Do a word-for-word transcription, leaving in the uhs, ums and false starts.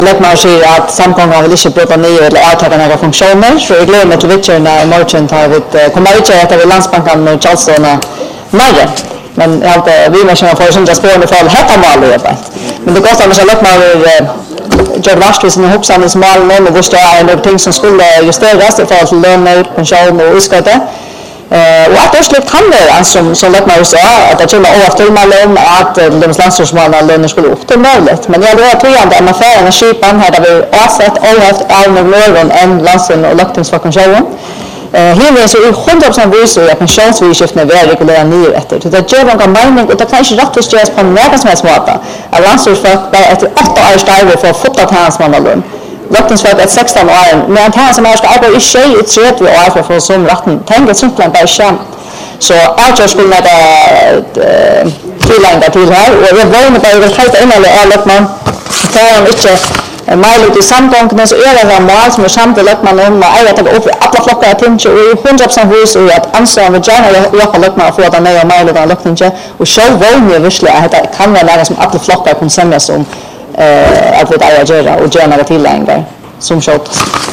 Lekmar säger att samgången vill inte bryta ner eller avtala några funktioner, så jag glömmer till vitcherna i morgon tar vi kommer vitcher att vi Landsbanken och Charleston mer. Men jag har vi måste ha för som spårande för att hetta mål men det går så att Lekmar gör vart som hoppsan som mål men det står en del ting som skulle justeras i förhåll till löner, pension och utskatte. Eh och att det släppt handlar som som Lekmar sa att det kommer åter med om att de landslagsmännen löner skulle upp till målet. Men jag tror att det är affären skipan här där vi avsett och haft all någon en landsen och lögtingsfackonsjonen. Eh här är så i hundra procent visar att pensionsvillkoren är väl regulerade ner efter. Det gör någon mening och det kan inte rätt göras på någon som helst måte. Att landslagsfolk bara efter åtta år startar för att få ta hans mannalön. Lögtingsfolk är sexton år, men han som är ska arbeta i tjej i trettio år för att få som rätten. Tänk att simpelthen bara käm. Så jag skulle det tillägga till här och jag var med bara helt innan jag Lekmar för inte Milo till samgången så är det en mål som är samtidigt Lekmar om att jag tar upp alla flockar till och hundra procent vis och att ansvara med gärna jag har Lekmar för att den är Milo där Lekmar och show vad ni vill att det kan vara något som alla flockar kan samlas om eh att vi där göra och gärna tillägga som shot.